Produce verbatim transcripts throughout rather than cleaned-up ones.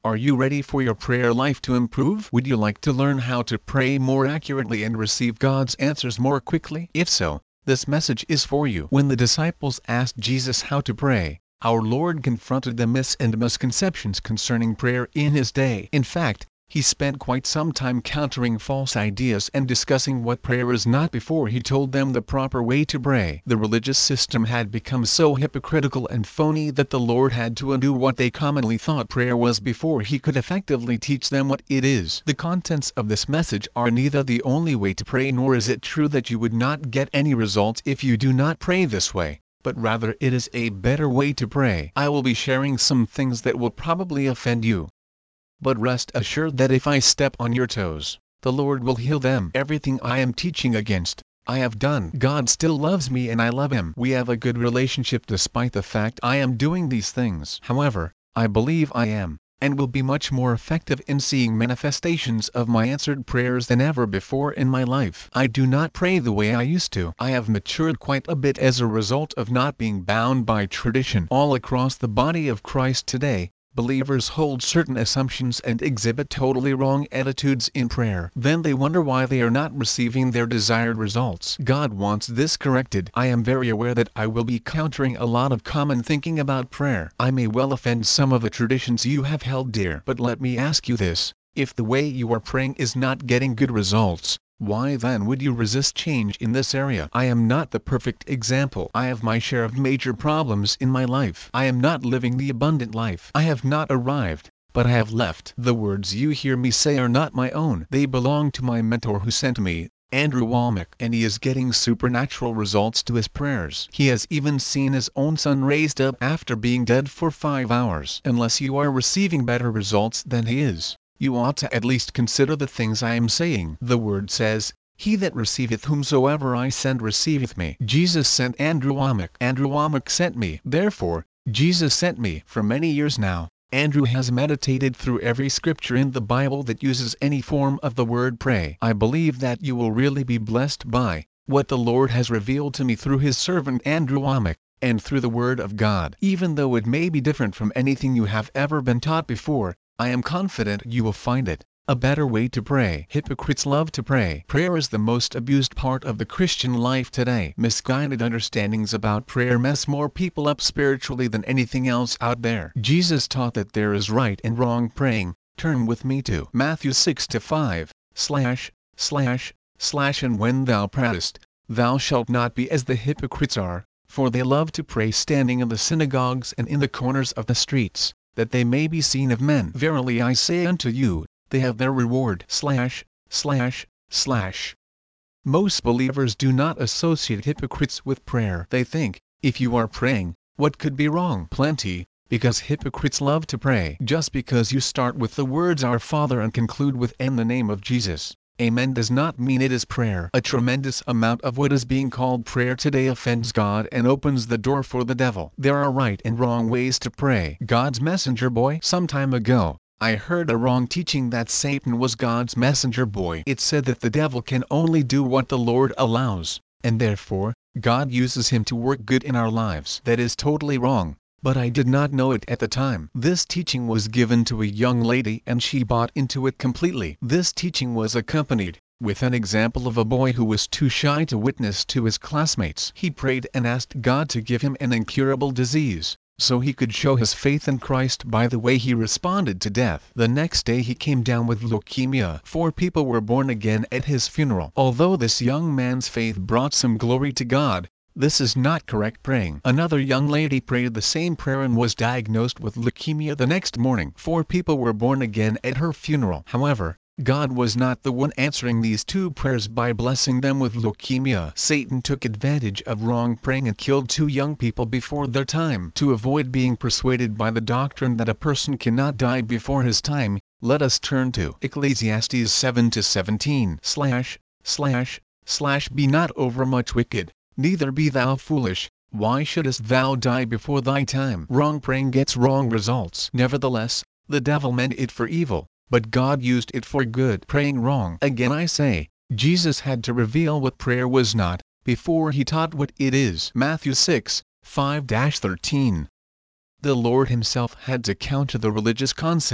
Are you ready for your prayer life to improve? Would you like to learn how to pray more accurately and receive God's answers more quickly? If so, this message is for you. When the disciples asked Jesus how to pray, our Lord confronted the myths and misconceptions concerning prayer in his day. In fact, he spent quite some time countering false ideas and discussing what prayer is not before he told them the proper way to pray. The religious system had become so hypocritical and phony that the Lord had to undo what they commonly thought prayer was before he could effectively teach them what it is. The contents of this message are neither the only way to pray, nor is it true that you would not get any results if you do not pray this way, but rather it is a better way to pray. I will be sharing some things that will probably offend you, but rest assured that if I step on your toes, the Lord will heal them. Everything I am teaching against, I have done. God still loves me and I love him. We have a good relationship despite the fact I am doing these things. However, I believe I am, and will be much more effective in seeing manifestations of my answered prayers than ever before in my life. I do not pray the way I used to. I have matured quite a bit as a result of not being bound by tradition. All across the body of Christ today, believers hold certain assumptions and exhibit totally wrong attitudes in prayer. Then they wonder why they are not receiving their desired results. God wants this corrected. I am very aware that I will be countering a lot of common thinking about prayer. I may well offend some of the traditions you have held dear. But let me ask you this: if the way you are praying is not getting good results, why then would you resist change in this area? I am not the perfect example. I have my share of major problems in my life. I am not living the abundant life. I have not arrived, but I have left. The words you hear me say are not my own. They belong to my mentor who sent me, Andrew Wommack, and he is getting supernatural results to his prayers. He has even seen his own son raised up after being dead for five hours. Unless you are receiving better results than he is, you ought to at least consider the things I am saying. The word says, "He that receiveth whomsoever I send receiveth me." Jesus sent Andrew Wommack. Andrew Wommack sent me. Therefore, Jesus sent me. For many years now, Andrew has meditated through every scripture in the Bible that uses any form of the word pray. I believe that you will really be blessed by what the Lord has revealed to me through his servant Andrew Wommack, and through the Word of God. Even though it may be different from anything you have ever been taught before, I am confident you will find it a better way to pray. Hypocrites love to pray. Prayer is the most abused part of the Christian life today. Misguided understandings about prayer mess more people up spiritually than anything else out there. Jesus taught that there is right and wrong praying. Turn with me to Matthew six to five, slash, slash, slash and when thou prayest, thou shalt not be as the hypocrites are, for they love to pray standing in the synagogues and in the corners of the streets, that they may be seen of men. Verily I say unto you, they have their reward. Slash, slash, slash. Most believers do not associate hypocrites with prayer. They think, if you are praying, what could be wrong? Plenty, because hypocrites love to pray. Just because you start with the words Our Father and conclude with in the name of Jesus, Amen, does not mean it is prayer. A tremendous amount of what is being called prayer today offends God and opens the door for the devil. There are right and wrong ways to pray. God's messenger boy. Some time ago, I heard a wrong teaching that Satan was God's messenger boy. It said that the devil can only do what the Lord allows, and therefore, God uses him to work good in our lives. That is totally wrong, but I did not know it at the time. This teaching was given to a young lady and she bought into it completely. This teaching was accompanied with an example of a boy who was too shy to witness to his classmates. He prayed and asked God to give him an incurable disease, so he could show his faith in Christ by the way he responded to death. The next day he came down with leukemia. Four people were born again at his funeral. Although this young man's faith brought some glory to God, this is not correct praying. Another young lady prayed the same prayer and was diagnosed with leukemia the next morning. Four people were born again at her funeral. However, God was not the one answering these two prayers by blessing them with leukemia. Satan took advantage of wrong praying and killed two young people before their time. To avoid being persuaded by the doctrine that a person cannot die before his time, let us turn to Ecclesiastes seven to seventeen. Slash, slash, slash Be not overmuch wicked, neither be thou foolish. Why shouldest thou die before thy time? Wrong praying gets wrong results. Nevertheless, the devil meant it for evil, but God used it for good. Praying wrong. Again I say, Jesus had to reveal what prayer was not, before he taught what it is. Matthew six, five to thirteen. The Lord himself had to counter the religious concepts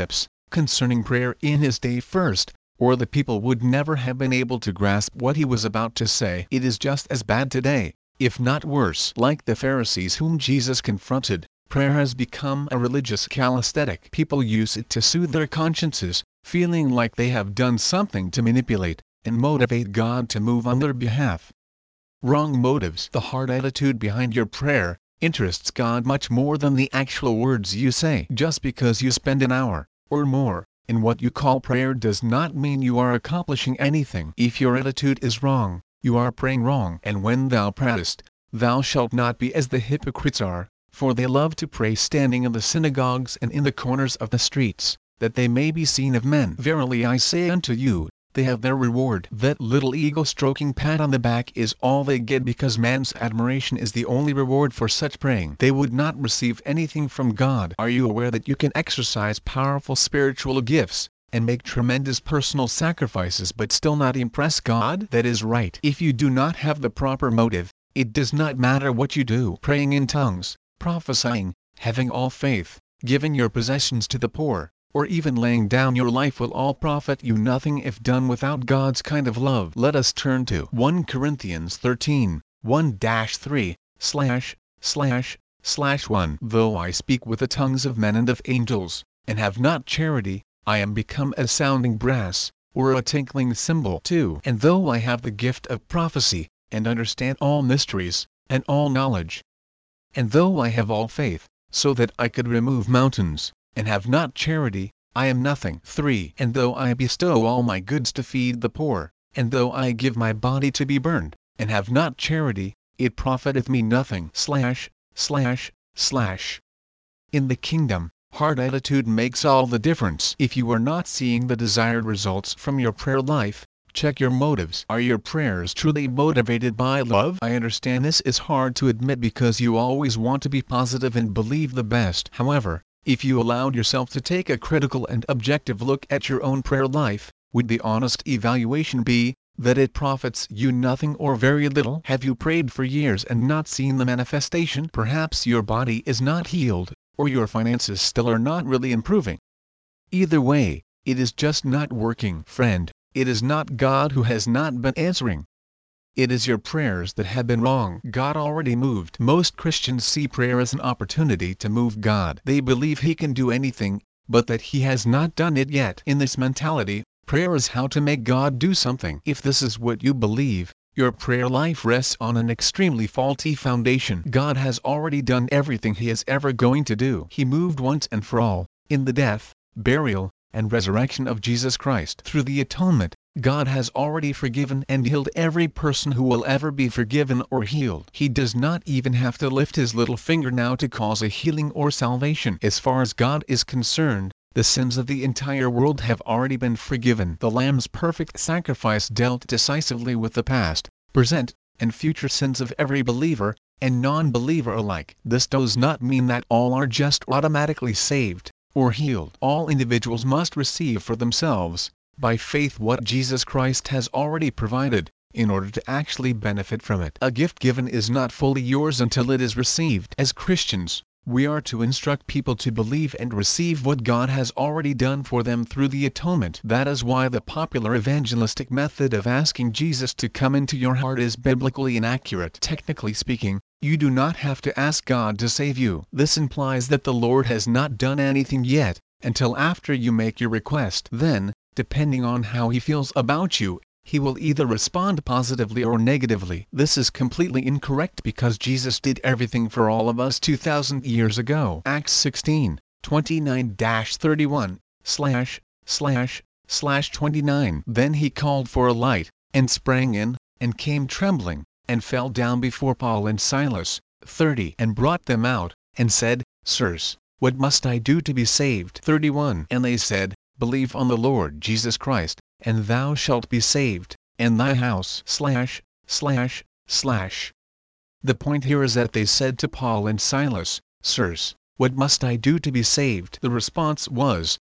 concerning prayer in his day first, or the people would never have been able to grasp what he was about to say. It is just as bad today, if not worse. Like the Pharisees whom Jesus confronted, prayer has become a religious calisthenic. People use it to soothe their consciences, feeling like they have done something to manipulate and motivate God to move on their behalf. Wrong motives. The heart attitude behind your prayer interests God much more than the actual words you say. Just because you spend an hour, or more, in what you call prayer does not mean you are accomplishing anything. If your attitude is wrong, you are praying wrong. And when thou prayest, thou shalt not be as the hypocrites are, for they love to pray standing in the synagogues and in the corners of the streets, that they may be seen of men. Verily I say unto you, they have their reward. That little ego-stroking pat on the back is all they get, because man's admiration is the only reward for such praying. They would not receive anything from God. Are you aware that you can exercise powerful spiritual gifts, and make tremendous personal sacrifices but still not impress God? That is right. If you do not have the proper motive, it does not matter what you do. Praying in tongues, prophesying, having all faith, giving your possessions to the poor, or even laying down your life will all profit you nothing if done without God's kind of love. Let us turn to First Corinthians thirteen, one to three, slash, slash, slash one. Though I speak with the tongues of men and of angels, and have not charity, I am become a sounding brass, or a tinkling cymbal. two. And though I have the gift of prophecy, and understand all mysteries, and all knowledge, and though I have all faith, so that I could remove mountains, and have not charity, I am nothing. three. And though I bestow all my goods to feed the poor, and though I give my body to be burned, and have not charity, it profiteth me nothing. Slash, slash, slash. In the kingdom, heart attitude makes all the difference. If you are not seeing the desired results from your prayer life, check your motives. Are your prayers truly motivated by love? I understand this is hard to admit because you always want to be positive and believe the best. However, if you allowed yourself to take a critical and objective look at your own prayer life, would the honest evaluation be that it profits you nothing or very little? Have you prayed for years and not seen the manifestation? Perhaps your body is not healed, or your finances still are not really improving. Either way, it is just not working. Friend, it is not God who has not been answering. It is your prayers that have been wrong. God already moved. Most Christians see prayer as an opportunity to move God. They believe He can do anything, but that He has not done it yet. In this mentality, prayer is how to make God do something. If this is what you believe, your prayer life rests on an extremely faulty foundation. God has already done everything He is ever going to do. He moved once and for all, in the death, burial, and resurrection of Jesus Christ. Through the atonement, God has already forgiven and healed every person who will ever be forgiven or healed. He does not even have to lift His little finger now to cause a healing or salvation. As far as God is concerned, the sins of the entire world have already been forgiven. The Lamb's perfect sacrifice dealt decisively with the past, present, and future sins of every believer and non-believer alike. This does not mean that all are just automatically saved or healed. All individuals must receive for themselves, by faith, what Jesus Christ has already provided, in order to actually benefit from it. A gift given is not fully yours until it is received. As Christians, we are to instruct people to believe and receive what God has already done for them through the atonement. That is why the popular evangelistic method of asking Jesus to come into your heart is biblically inaccurate. Technically speaking, you do not have to ask God to save you. This implies that the Lord has not done anything yet, until after you make your request. Then, depending on how He feels about you, He will either respond positively or negatively. This is completely incorrect because Jesus did everything for all of us two thousand years ago. Acts sixteen, twenty-nine to thirty-one, slash, slash, slash twenty-nine. Then he called for a light, and sprang in, and came trembling, and fell down before Paul and Silas, thirty. And brought them out, and said, Sirs, what must I do to be saved? thirty-one. And they said, Believe on the Lord Jesus Christ, and thou shalt be saved, and thy house. Slash, slash, slash. The point here is that they said to Paul and Silas, Sirs, what must I do to be saved? The response was,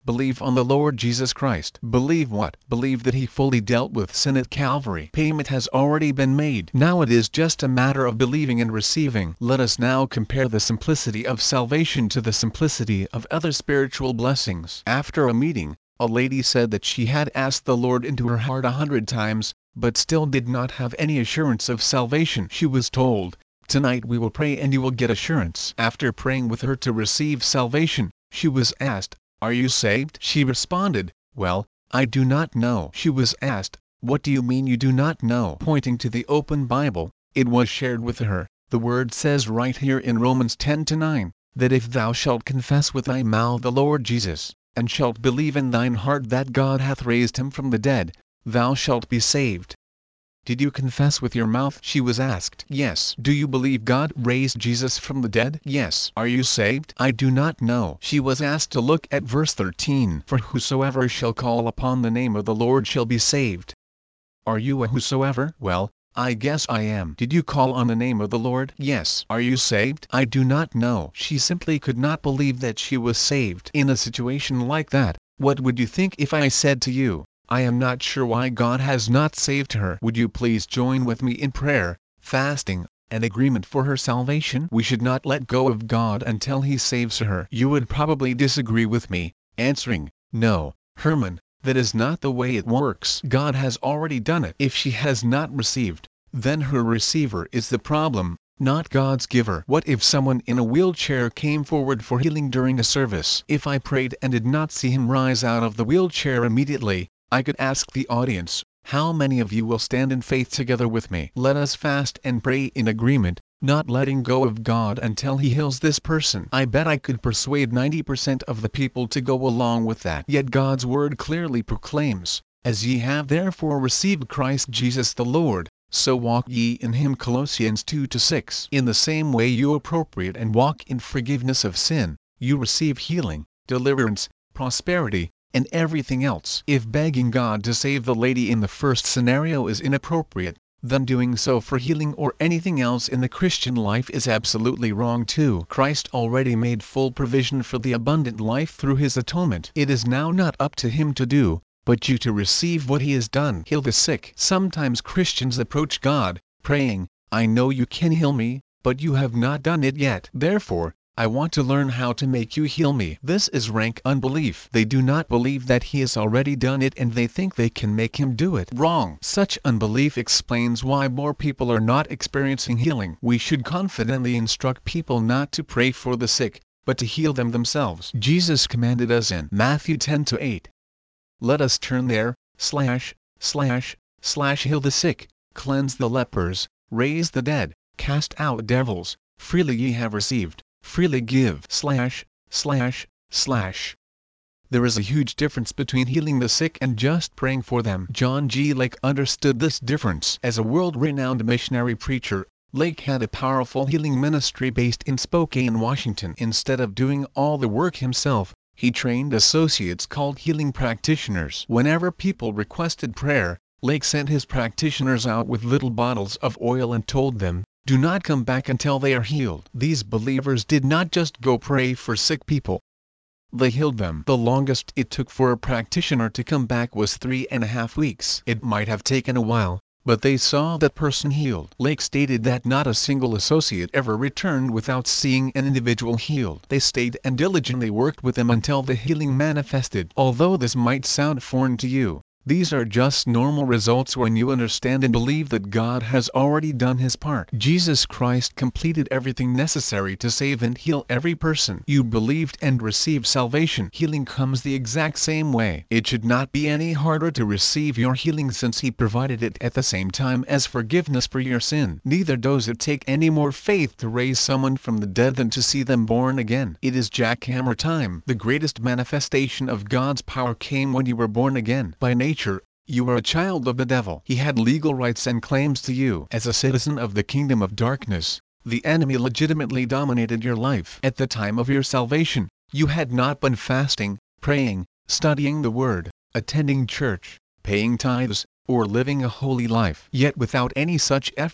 Believe on the Lord Jesus Christ. Believe what? Believe that he fully dealt with sin at Calvary. Payment has already been made. Now it is just a matter of believing and receiving. Let us now compare the simplicity of salvation to the simplicity of other spiritual blessings. After a meeting, a lady said that she had asked the Lord into her heart a hundred times, but still did not have any assurance of salvation. She was told, "Tonight we will pray and you will get assurance." After praying with her to receive salvation, she was asked, "Are you saved?" She responded, "Well, I do not know." She was asked, "What do you mean you do not know?" Pointing to the open Bible, it was shared with her. The word says right here in Romans ten to nine, that if thou shalt confess with thy mouth the Lord Jesus, and shalt believe in thine heart that God hath raised him from the dead, thou shalt be saved. Did you confess with your mouth? She was asked. Yes. Do you believe God raised Jesus from the dead? Yes. Are you saved? I do not know. She was asked to look at verse thirteen. For whosoever shall call upon the name of the Lord shall be saved. Are you a whosoever? Well, I guess I am. Did you call on the name of the Lord? Yes. Are you saved? I do not know. She simply could not believe that she was saved. In a situation like that, what would you think if I said to you, I am not sure why God has not saved her? Would you please join with me in prayer, fasting, and agreement for her salvation? We should not let go of God until he saves her. You would probably disagree with me, answering, "No, Herman, that is not the way it works. God has already done it." If she has not received, then her receiver is the problem, not God's giver. What if someone in a wheelchair came forward for healing during a service? If I prayed and did not see him rise out of the wheelchair immediately, I could ask the audience, how many of you will stand in faith together with me? Let us fast and pray in agreement, not letting go of God until he heals this person. I bet I could persuade ninety percent of the people to go along with that. Yet God's word clearly proclaims, as ye have therefore received Christ Jesus the Lord, so walk ye in him. Colossians two to six. In the same way you appropriate and walk in forgiveness of sin, you receive healing, deliverance, prosperity, and everything else. If begging God to save the lady in the first scenario is inappropriate, then doing so for healing or anything else in the Christian life is absolutely wrong too. Christ already made full provision for the abundant life through his atonement. It is now not up to him to do, but you to receive what he has done. Heal the sick. Sometimes Christians approach God, praying, I know you can heal me, but you have not done it yet. Therefore, I want to learn how to make you heal me. This is rank unbelief. They do not believe that he has already done it and they think they can make him do it. Wrong. Such unbelief explains why more people are not experiencing healing. We should confidently instruct people not to pray for the sick, but to heal them themselves. Jesus commanded us in Matthew ten to eight. Let us turn there, slash, slash, slash heal the sick, cleanse the lepers, raise the dead, cast out devils, freely ye have received, freely give, slash, slash, slash. There is a huge difference between healing the sick and just praying for them. John G. Lake understood this difference. As a world-renowned missionary preacher, Lake had a powerful healing ministry based in Spokane, Washington. Instead of doing all the work himself, he trained associates called healing practitioners. Whenever people requested prayer, Lake sent his practitioners out with little bottles of oil and told them, do not come back until they are healed. These believers did not just go pray for sick people. They healed them. The longest it took for a practitioner to come back was three and a half weeks. It might have taken a while, but they saw that person healed. Lake stated that not a single associate ever returned without seeing an individual healed. They stayed and diligently worked with them until the healing manifested. Although this might sound foreign to you, these are just normal results when you understand and believe that God has already done his part. Jesus Christ completed everything necessary to save and heal every person. You believed and received salvation. Healing comes the exact same way. It should not be any harder to receive your healing since he provided it at the same time as forgiveness for your sin. Neither does it take any more faith to raise someone from the dead than to see them born again. It is jackhammer time. The greatest manifestation of God's power came when you were born again. By nature, you are a child of the devil. He had legal rights and claims to you. As a citizen of the kingdom of darkness, the enemy legitimately dominated your life. At the time of your salvation, you had not been fasting, praying, studying the word, attending church, paying tithes, or living a holy life. Yet without any such effort,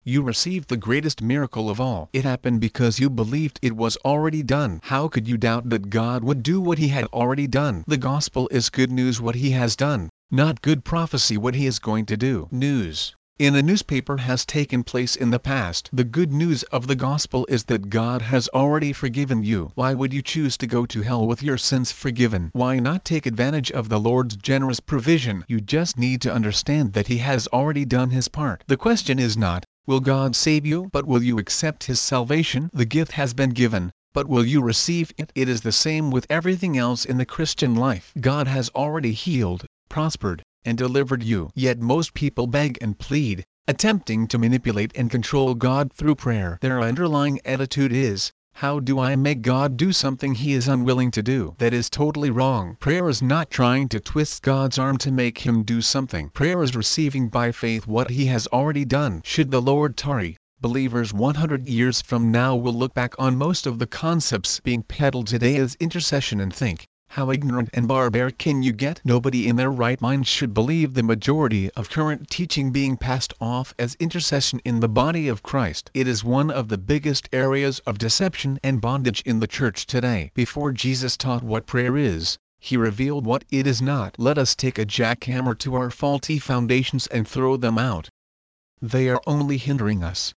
You received the greatest miracle of all. It happened because you believed it was already done. How could you doubt that God would do what he had already done? The gospel is good news, what he has done, not good prophecy, what he is going to do. News in a newspaper has taken place in the past. The good news of the gospel is that God has already forgiven you. Why would you choose to go to hell with your sins forgiven? Why not take advantage of the Lord's generous provision? You just need to understand that he has already done his part. The question is not, will God save you? But will you accept his salvation? The gift has been given, but will you receive it? It is the same with everything else in the Christian life. God has already healed, prospered, and delivered you. Yet most people beg and plead, attempting to manipulate and control God through prayer. Their underlying attitude is, how do I make God do something he is unwilling to do? That is totally wrong. Prayer is not trying to twist God's arm to make him do something. Prayer is receiving by faith what he has already done. Should the Lord tarry, believers one hundred years from now will look back on most of the concepts being peddled today as intercession and think, how ignorant and barbaric can you get? Nobody in their right mind should believe the majority of current teaching being passed off as intercession in the body of Christ. It is one of the biggest areas of deception and bondage in the church today. Before Jesus taught what prayer is, he revealed what it is not. Let us take a jackhammer to our faulty foundations and throw them out. They are only hindering us.